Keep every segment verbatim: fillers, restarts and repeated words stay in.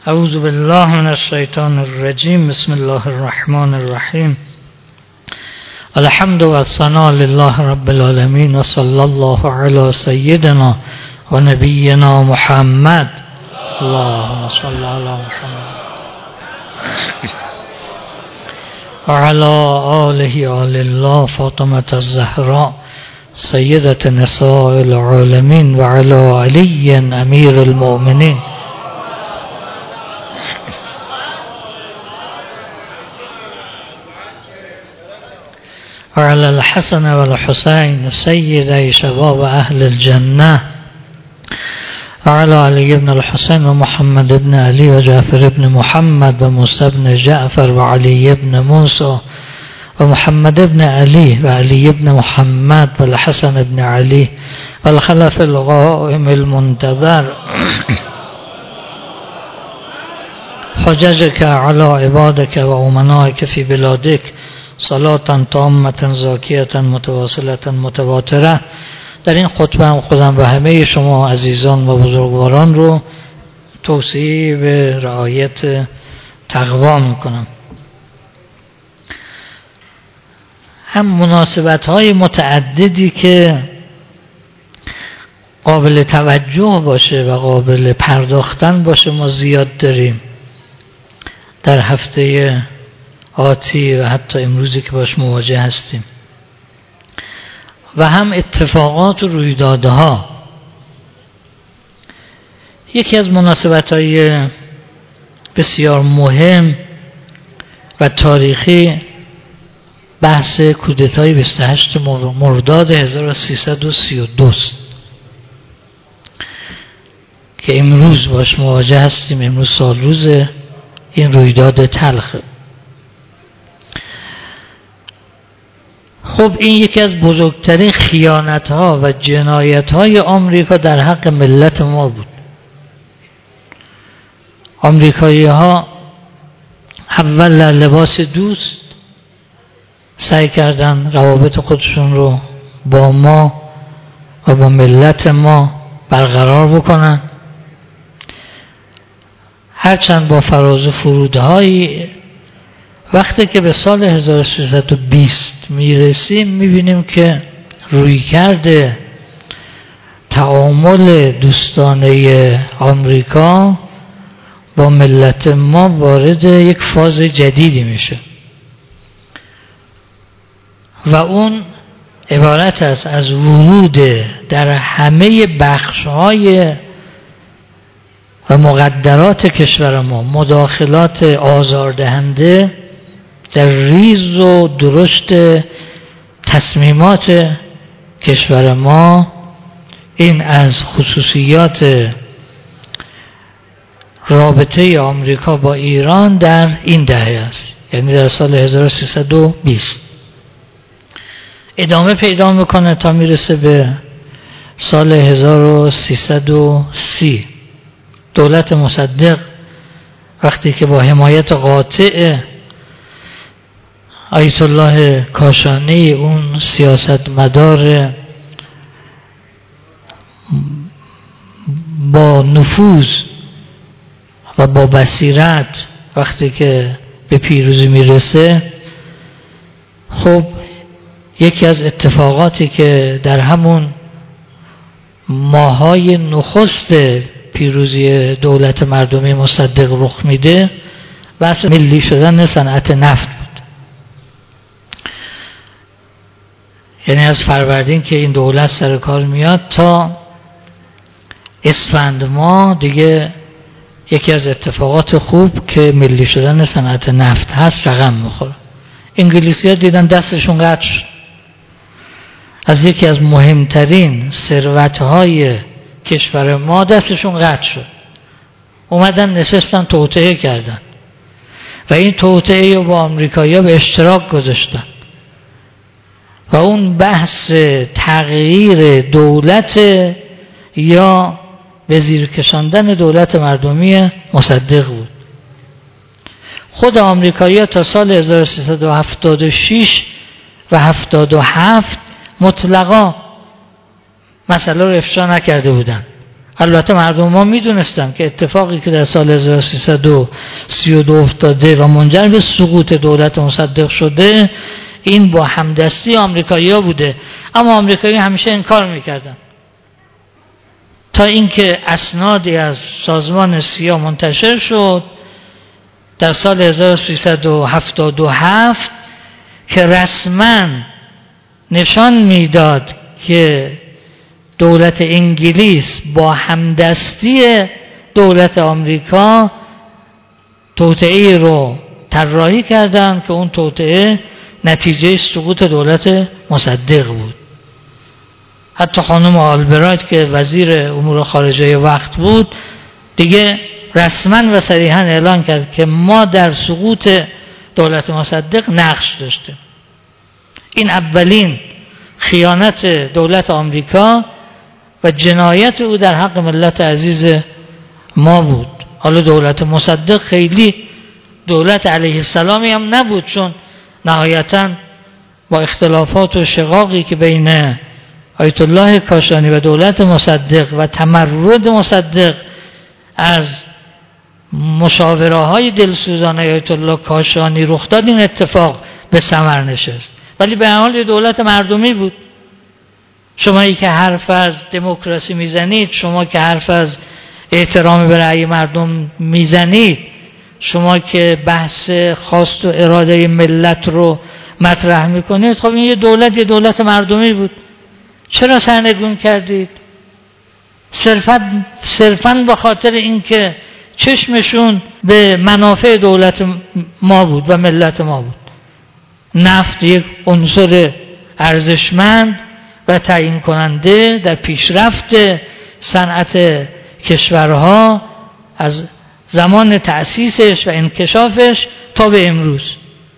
اعوذ بالله من الشیطان الرجیم. بسم الله الرحمن الرحیم. الحمد و الثناء لله رب العالمین و صلی الله علی سیدنا و نبینا محمد. اللهم صل علی محمد و علی آله آل الله فاطمة الزهراء سیدة نساء العالمین و علی علی امیر المؤمنین. وعلى الحسن والحسين سيدي شباب أهل الجنة وعلى علي بن الحسين ومحمد بن علي وجعفر بن محمد وموسى بن جعفر وعلي بن موسى ومحمد بن علي وعلي بن محمد والحسن بن علي والخلف القائم المنتظر حججك على عبادك وأمنائك في بلادك صلاة تامة زاکیة متواصلة متواترة. در این خطبه هم خودم و همه شما عزیزان و بزرگواران رو توصیه به رعایت تقوا میکنم. هم مناسبت های متعددی که قابل توجه باشه و قابل پرداختن باشه ما زیاد داریم در هفته آتی و حتی امروزی که باش مواجه هستیم، و هم اتفاقات و رویدادها. یکی از مناسبت‌های بسیار مهم و تاریخی بحث کودتای بیست و هشت مرداد هزار و سیصد و سی و دو که امروز باش مواجه هستیم. امروز سال روز این رویداد تلخ. خب این یکی از بزرگترین خیانت‌ها و جنایت‌های آمریکا در حق ملت ما بود. آمریکایی‌ها اول در لباس دوست سعی کردن روابط خودشون رو با ما و با ملت ما برقرار بکنن، هرچند با فراز و فرودهایی. وقتی که به سال هزار و سیصد و بیست میرسیم میبینیم که رویکرد تعامل دوستانه آمریکا با ملت ما وارد یک فاز جدیدی میشه و اون عبارت است از ورود در همه بخش‌های و مقدرات کشور ما، مداخلات آزاردهنده در ریز و درشت تصمیمات کشور ما. این از خصوصیات رابطه آمریکا با ایران در این دهه است، یعنی در سال هزار و سیصد و بیست. ادامه پیدا میکنه تا میرسه به سال هزار و سیصد و سی. دولت مصدق وقتی که با حمایت قاطع آیت الله کاشانی، اون سیاست مدار با نفوذ و با بصیرت، وقتی که به پیروزی میرسه، خب یکی از اتفاقاتی که در همون ماهای نخست پیروزی دولت مردمی مصدق رخ میده بحث ملی شدن صنعت نفت بود. یعنی از فروردین که این دولت سر کار میاد تا اسفند ماه دیگه یکی از اتفاقات خوب که ملی شدن صنعت نفت هست رقم میخوره. انگلیسی ها دیدن دستشون قطع شد از یکی از مهمترین ثروت‌های کشور ما، دستشون قطع شد. اومدن نشستن توطئه کردن و این توطئه رو با آمریکایی‌ها به اشتراک گذاشتن و اون بحث تغییر دولت یا به زیر کشاندن دولت مردمی مصدق بود. خود آمریکایی‌ها تا سال هزار و سیصد و هفتاد و شش و هفتاد و هفت مطلقا مسئله رو افشا نکرده بودن، البته مردم ما میدونستن که اتفاقی که در سال هزار و سیصد و سی و دو افتاده و منجر به سقوط دولت مصدق شده این با همدستی آمریکایی‌ها بوده، اما آمریکایی همیشه انکار میکردن تا اینکه اسنادی از سازمان سیا منتشر شد در سال هزار و سیصد و هفتاد و هفت که رسما نشان میداد که دولت انگلیس با همدستی دولت آمریکا توطئه‌ای رو طراحی کردن که اون توطئه نتیجه سقوط دولت مصدق بود. حتی خانم آلبرایت که وزیر امور خارجه وقت بود دیگه رسما و صریحا اعلان کرد که ما در سقوط دولت مصدق نقش داشتیم. این اولین خیانت دولت آمریکا و جنایت او در حق ملت عزیز ما بود. حالا دولت مصدق خیلی دولت علیه السلامی هم نبود، چون نهایتاً با اختلافات و شقاقی که بین آیت الله کاشانی و دولت مصدق و تمرد مصدق از مشاوره های دلسوزانه آیت الله کاشانی رخ داد، این اتفاق به ثمر نشست. ولی به هر حال دولت مردمی بود. شمایی که حرف از دموکراسی میزنید، شما که حرف از احترام به رأی مردم میزنید، شما که بحث خواست و اراده ملت رو مطرح میکنید، خب این یه دولت یه دولت مردمی بود. چرا سرنگون کردید؟ صرفاً صرفاً به خاطر اینکه چشمشون به منافع دولت ما بود و ملت ما بود. نفت یک عنصر ارزشمند و تعیین کننده در پیشرفت صنعت کشورها از زمان تأسیسش و انکشافش تا به امروز.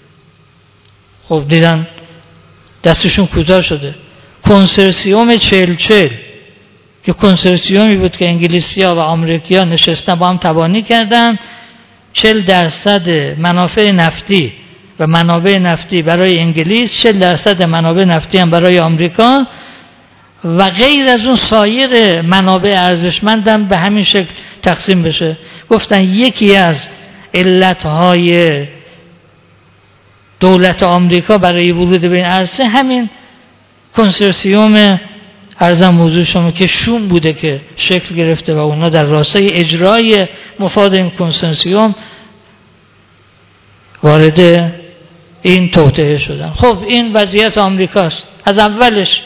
خب دیدن دستشون کوتاه شده. کنسرسیوم چهل چهل که کنسرسیومی بود که انگلیسی‌ها و آمریکی‌ها نشستن با هم تبانی کردن، چهل درصد منافع نفتی و منابع نفتی برای انگلیس، چهل درصد منابع نفتی هم برای آمریکا و غیر از اون سایر منابع ارزشمند هم به همین شکل تقسیم بشه. گفتن یکی از علتهای دولت آمریکا برای ورود به این عرصه همین کنسرسیوم ارزم موضوع شما که شوم بوده که شکل گرفته و اونا در راستای اجرای مفاد این کنسرسیوم وارد این توطئه شدن. خب این وضعیت آمریکاست از اولش.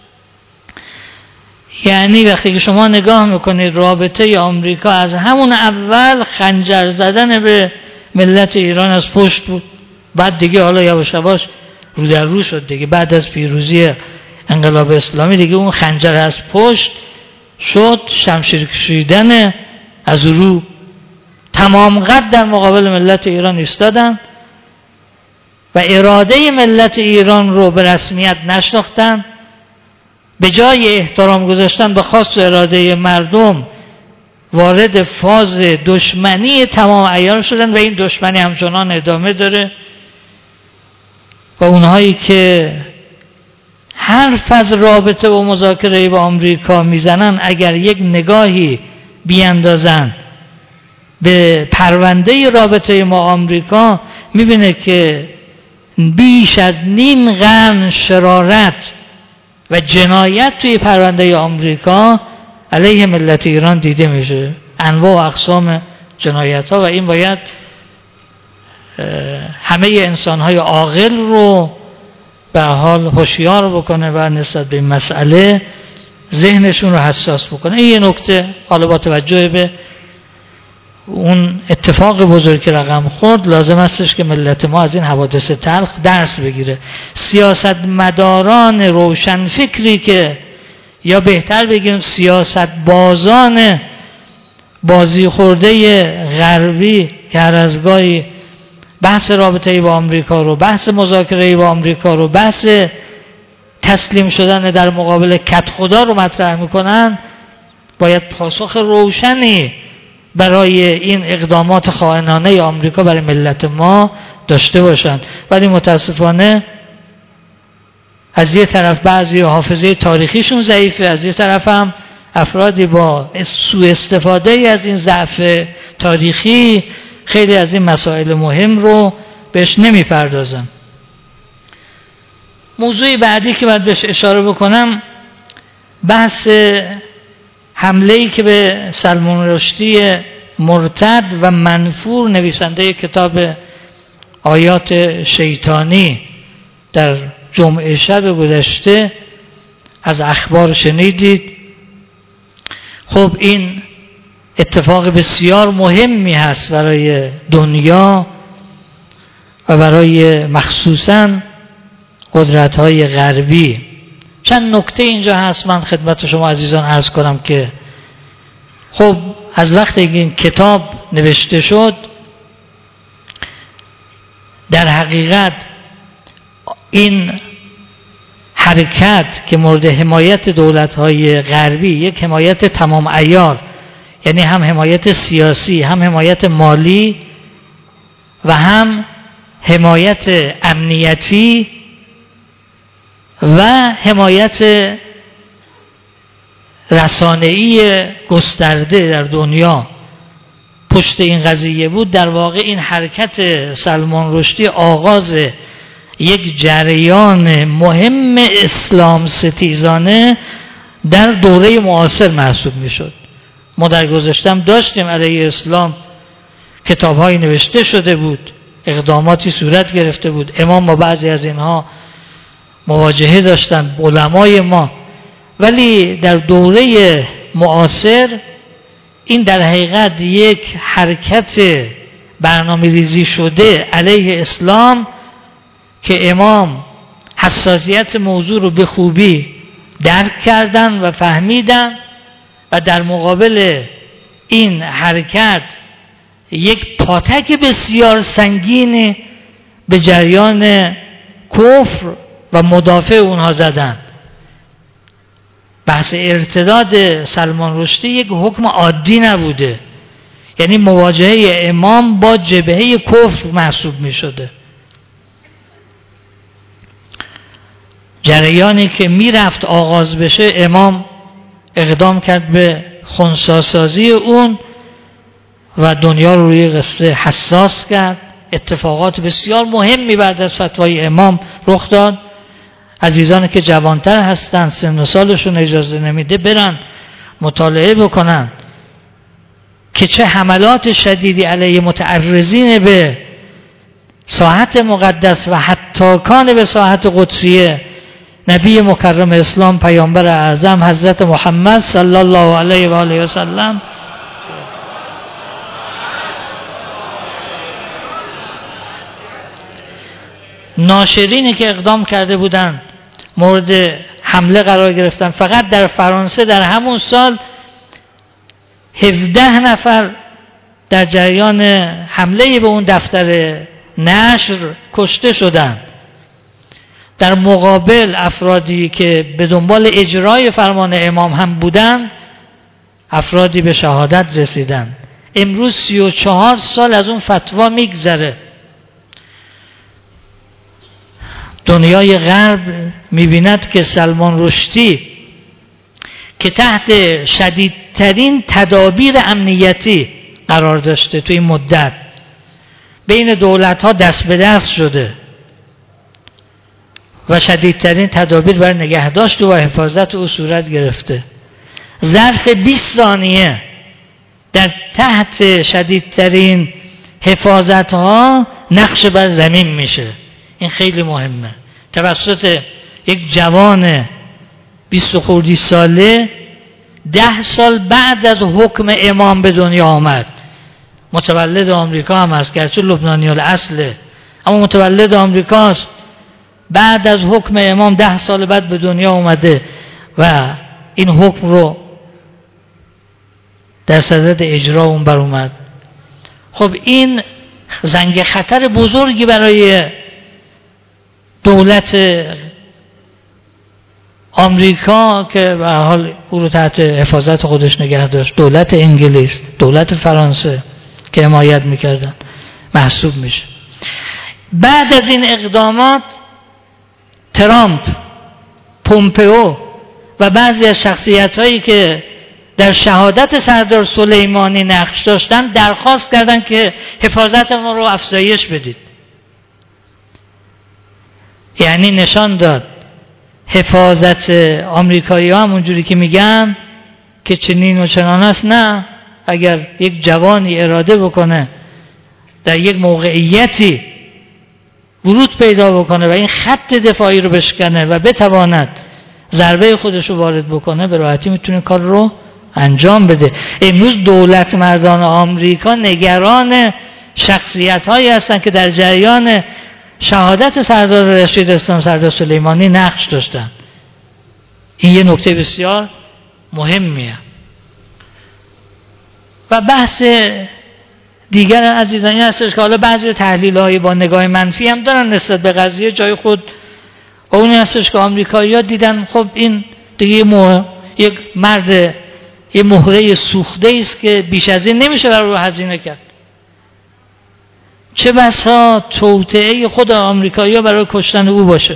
یعنی وقتی که شما نگاه میکنید رابطه آمریکا از همون اول خنجر زدن به ملت ایران از پشت بود. بعد دیگه حالا یواش یواش رو در رو شد دیگه. بعد از پیروزی انقلاب اسلامی دیگه اون خنجر از پشت شد شمشیر کشیدن از رو. تمام قد در مقابل ملت ایران ایستادن و اراده ملت ایران رو به رسمیت نشناختن. به جای احترام گذاشتن به خواست و اراده مردم وارد فاز دشمنی تمام عیار شدن و این دشمنی همچنان ادامه داره. و اونهایی که حرف از رابطه و مذاکره با آمریکا میزنن اگر یک نگاهی بیاندازن به پرونده رابطه ما آمریکا میبینه که بیش از نیم قرن شرارت و جنایت توی پرونده آمریکا علیه ملت ایران دیده میشه. انواع و اقسام جنایت ها و این باید همه انسان‌های عاقل رو به حال هوشیار بکنه و نسبت به این مسئله ذهنشون رو حساس بکنه. این یه نکته. حالا با توجه به اون اتفاق بزرگ که رقم خورد لازم استش که ملت ما از این حوادث تلخ درس بگیره. سیاستمداران روشن فکری که یا بهتر بگیم سیاست بازان بازی خورده غربی که هر از گاهی بحث رابطه با آمریکا رو، بحث مذاکره با آمریکا رو، بحث تسلیم شدن در مقابل کت خدا رو مطرح میکنن، باید پاسخ روشنی برای این اقدامات خائنانه آمریکا برای ملت ما داشته باشن. ولی متاسفانه از یه طرف بعضی حافظه تاریخیشون ضعیفه، از یه طرف هم افرادی با سوء استفاده از این ضعف تاریخی خیلی از این مسائل مهم رو بهش نمیپردازن. موضوع بعدی که باید بهش اشاره بکنم بحث حمله‌ای که به سلمان رشدی مرتد و منفور نویسنده کتاب آیات شیطانی در جمعه شب گذشته از اخبار شنیدید. خب این اتفاق بسیار مهمی هست برای دنیا و برای مخصوصاً قدرت‌های غربی. چند نکته اینجا هست من خدمت شما عزیزان عرض کنم که خب از وقتی که این کتاب نوشته شد در حقیقت این حرکت که مورد حمایت دولت‌های غربی، یک حمایت تمام عیار، یعنی هم حمایت سیاسی، هم حمایت مالی و هم حمایت امنیتی و حمایت رسانه‌ای گسترده در دنیا پشت این قضیه بود. در واقع این حرکت سلمان رشدی آغاز یک جریان مهم اسلام ستیزانه در دوره معاصر محسوب می شد. ما در گذشتم داشتیم علیه اسلام کتاب‌هایی نوشته شده بود، اقداماتی صورت گرفته بود، امام با بعضی از اینها مواجهه داشتن، علمای ما، ولی در دوره معاصر این در حقیقت یک حرکت برنامه ریزی شده علیه اسلام که امام حساسیت موضوع رو به خوبی درک کردن و فهمیدن و در مقابل این حرکت یک پاتک بسیار سنگین به جریان کفر و مدافع اونها زدن. بحث ارتداد سلمان رشدی یک حکم عادی نبوده، یعنی مواجهه امام با جبهه کفر محسوب می شده. جریانی که می رفت آغاز بشه امام اقدام کرد به خنثی‌سازی اون و دنیا رو روی قصه حساس کرد. اتفاقات بسیار مهمی بعد از فتوای امام رخ داد. عزیزانی که جوانتر هستن سن و سالشون اجازه نمیده برن مطالعه بکنن که چه حملات شدیدی علیه متعرضین به ساحت مقدس و حتی کان به ساحت قدسیه نبی مکرم اسلام پیامبر اعظم حضرت محمد صلی الله علیه و آله و سلم ناشرینی که اقدام کرده بودند مورد حمله قرار گرفتن. فقط در فرانسه در همون سال هفده نفر در جریان حمله به اون دفتر نشر کشته شدند. در مقابل افرادی که به دنبال اجرای فرمان امام هم بودند افرادی به شهادت رسیدند. امروز سی و چهار سال از اون فتوا میگذره. دنیای غرب میبیند که سلمان رشدی که تحت شدیدترین تدابیر امنیتی قرار داشته توی این مدت بین دولت‌ها دست به دست شده و شدیدترین تدابیر برای نگهداشت و حفاظت او صورت گرفته. ظرف بیست ثانیه در تحت شدیدترین حفاظت‌ها نقش بر زمین میشه. این خیلی مهمه. توسط یک جوان بیست خردی ساله ده سال بعد از حکم امام به دنیا آمد. متولد آمریکا هم هست گرچه لبنانی الاصله اما متولد آمریکاست. بعد از حکم امام ده سال بعد به دنیا اومده و این حکم رو در صدد اجرا اون بر اومد. خب این زنگ خطر بزرگی برای دولت آمریکا که به حال او رو تحت حفاظت خودش نگه داشت، دولت انگلیس، دولت فرانسه که حمایت میکردن محسوب میشه. بعد از این اقدامات ترامپ، پومپئو و بعضی از شخصیت هایی که در شهادت سردار سلیمانی نقش داشتن درخواست کردن که حفاظت ما رو افزایش بدید. یعنی نشان داد حفاظت آمریکایی ها هم اونجوری که میگن که چنین و چنان است، نه، اگر یک جوانی اراده بکنه در یک موقعیتی ورود پیدا بکنه و این خط دفاعی رو بشکنه و بتواند ضربه خودش رو وارد بکنه، به راحتی میتونه کار رو انجام بده. امروز دولت مردان آمریکا نگران شخصیت هایی هستن که در جریان شهادت سردار رشید اسلام سردار سلیمانی نقش داشتن. این یه نکته بسیار مهمیه. و بحث دیگر عزیزان این هستش که حالا بعضی تحلیل‌های با نگاه منفی هم دارن نسبت به قضیه جای خود، و اون هستش که آمریکایی‌ها دیدن خب این دیگه مو... یک مرد یه مهره سوخته است که بیش از این نمیشه برای رو هزینه کرد. چه بسا توطئه خود آمریکایی‌ها برای کشتن او باشه،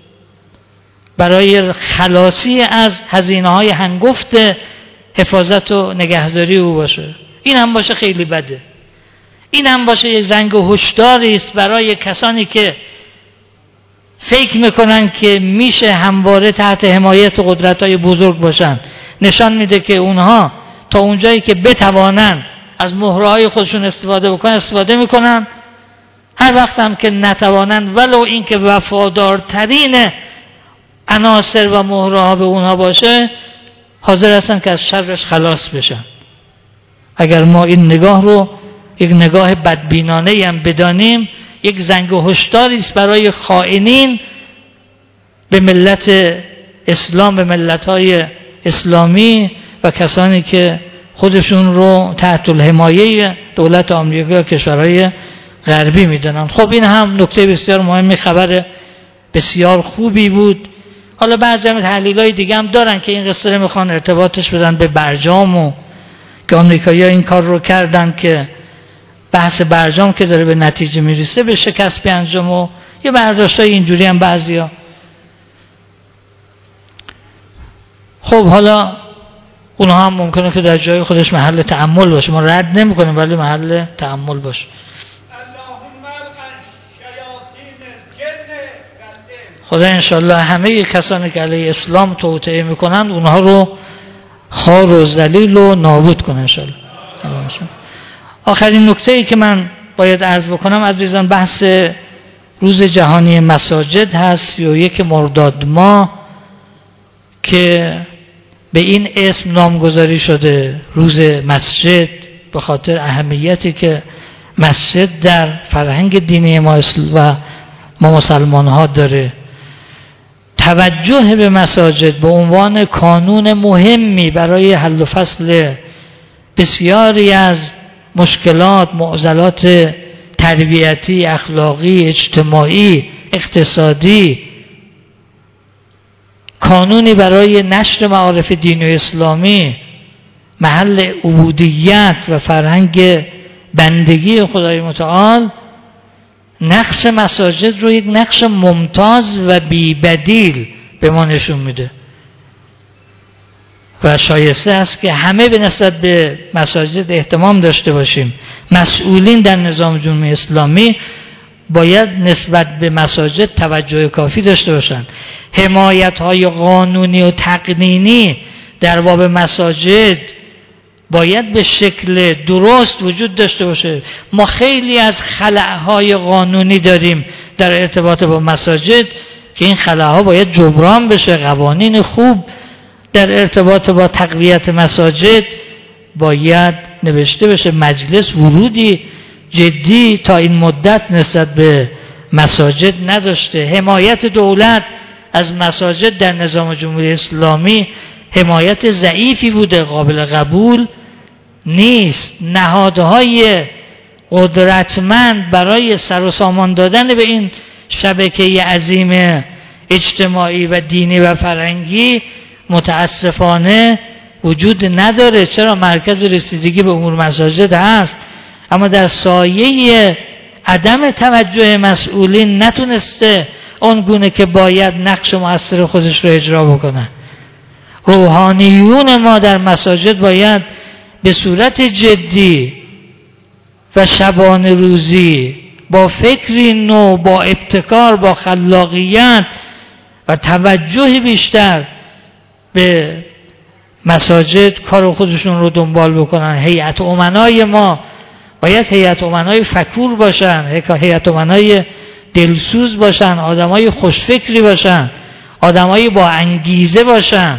برای خلاصی از هزینه‌های هنگفت حفاظت و نگهداری او باشه. این هم باشه خیلی بده. این هم باشه یک زنگ هشداری است برای کسانی که فکر میکنن که میشه همواره تحت حمایت قدرت‌های بزرگ باشن. نشان میده که اونها تا اونجایی که بتوانن از مهره‌های خودشون استفاده بکنن استفاده میکنن، هر وقت هم که نتوانن ولو این که وفادارترین عناصر و مهره‌ها به اونها باشه حاضر هستن که از شرش خلاص بشن. اگر ما این نگاه رو یک نگاه بدبینانه هم بدانیم، یک زنگ هشداری است برای خائنین به ملت اسلام، به ملت‌های اسلامی و کسانی که خودشون رو تحت الحمایه دولت آمریکا و کشورهای غربی میدونن. خب این هم نکته بسیار مهمی، خبر بسیار خوبی بود. حالا بعضی هم تحلیل‌های دیگه هم دارن که این قصه رو میخوان ارتباطش بدن به برجام و که آمریکایی‌ها این کار رو کردن که بحث برجام که داره به نتیجه میرسه به شکست بیانجام و یه برداشتای اینجوری هم بعضیا. خب حالا اونها هم ممکنه که در جای خودش محل تأمل باشه، ما رد نمی‌کنیم ولی محل تأمل باشه. خدا انشالله همه کسانی که علیه اسلام توطئه میکنند اونها رو خوار و ذلیل و نابود کنه انشالله. آخرین نکته‌ای که من باید عرض بکنم عزیزان بحث روز جهانی مساجد هست، سی و یک مرداد ماه که به این اسم نامگذاری شده روز مسجد، به خاطر اهمیتی که مسجد در فرهنگ دینی ما و ما مسلمان ها داره. توجه به مساجد به عنوان کانون مهمی برای حل و فصل بسیاری از مشکلات، معضلات تربیتی، اخلاقی، اجتماعی، اقتصادی، کانونی برای نشر معارف دینی و اسلامی، محل عبودیت و فرهنگ بندگی خدای متعال، نقش مساجد رو یک نقش ممتاز و بی بدیل به ما نشون میده و شایسته است که همه به نسبت به مساجد اهتمام داشته باشیم. مسئولین در نظام جمهوری اسلامی باید نسبت به مساجد توجه کافی داشته باشند. حمایت‌های قانونی و تقنینی در باب مساجد باید به شکل درست وجود داشته باشه. ما خیلی از خلأهای قانونی داریم در ارتباط با مساجد که این خلأها باید جبران بشه. قوانین خوب در ارتباط با تقویت مساجد باید نوشته بشه. مجلس ورودی جدی تا این مدت نسبت به مساجد نداشته. حمایت دولت از مساجد در نظام جمهوری اسلامی حمایت ضعیفی بوده، قابل قبول نیست. نهادهای قدرتمند برای سر و سامان دادن به این شبکه عظیم اجتماعی و دینی و فرهنگی متاسفانه وجود نداره. چرا؟ مرکز رسیدگی به امور مساجد هست، اما در سایه عدم توجه مسئولین نتونسته اون گونه که باید نقش مؤثر خودش رو اجرا بکنه. روحانیون ما در مساجد باید به صورت جدی و شبانه روزی با فکری نو، با ابتکار، با خلاقیت و توجه بیشتر به مساجد کار خودشون رو دنبال بکنن. هیئت امنای ما باید هیئت امنای فکور باشن، هیئت امنای دلسوز باشن، آدمای خوشفکری باشن، آدمای با انگیزه باشن.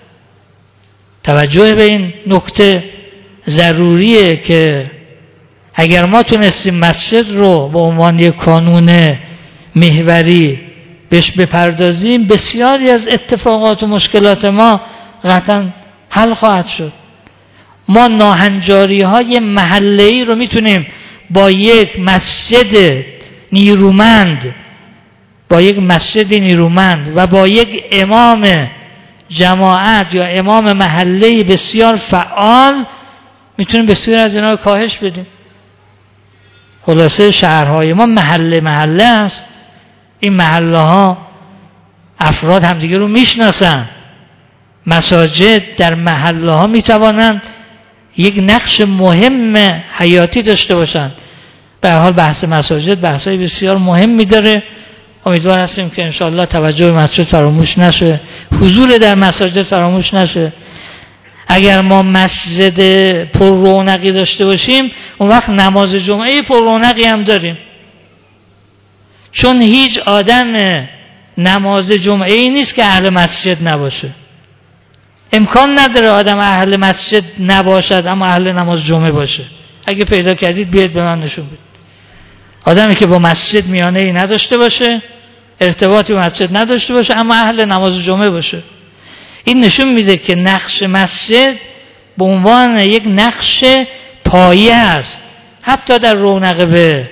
توجه به این نکته ضروریه که اگر ما تونستیم مسجد رو به عنوان یک کانون محوری بهش بپردازیم، بسیاری از اتفاقات و مشکلات ما قطعا حل خواهد شد. ما ناهنجاری های محله‌ای رو میتونیم با یک مسجد نیرومند با یک مسجد نیرومند و با یک امام جماعت یا امام محله‌ای بسیار فعال میتونیم بسیار از اینا رو کاهش بدیم. خلاصه شهرهای ما محله محله است. این محله ها افراد همدیگه رو میشناسن. مساجد در محله ها میتوانند یک نقش مهم حیاتی داشته باشند. به هر حال بحث مساجد بحثای بسیار مهمی داره. امیدوار هستیم که انشاءالله توجه به مسجد فراموش نشه، حضور در مساجد فراموش نشه. اگر ما مسجد پر رونقی داشته باشیم، اون وقت نماز جمعه پر رونقی هم داریم. چون هیچ آدم نماز جمعه ای نیست که اهل مسجد نباشه. امکان نداره آدم اهل مسجد نباشد اما اهل نماز جمعه باشه. اگه پیدا کردید بیاید به من نشون بدید. آدمی که با مسجد میانه ای نداشته باشه، ارتباطی با مسجد نداشته باشه اما اهل نماز جمعه باشه، این نشون میده که نقش مسجد به عنوان یک نقش پایه است. حتی در رونق به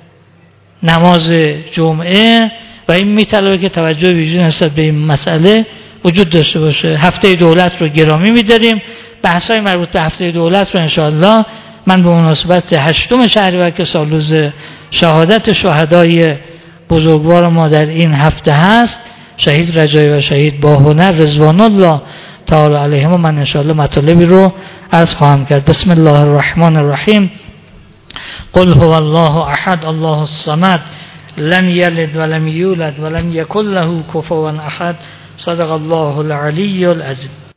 نماز جمعه و این میطلبه که توجه ویژه نسبت به این مسئله وجود داشته باشه. هفته دولت رو گرامی میداریم. بحثای مربوط به هفته دولت رو انشاءالله من به مناسبت هشتم شهریور که سالروز شهادت شهدای بزرگوار ما در این هفته هست، شهید رجایی و شهید باهنر رضوان الله تعالی علیهم، و من انشاءالله مطالبی رو عرض خواهم کرد. بسم الله الرحمن الرحیم. قل هو الله احد الله الصمد لم یلد ولم یولد ولم یکن له کفوا احد. صدق الله العلی العظیم.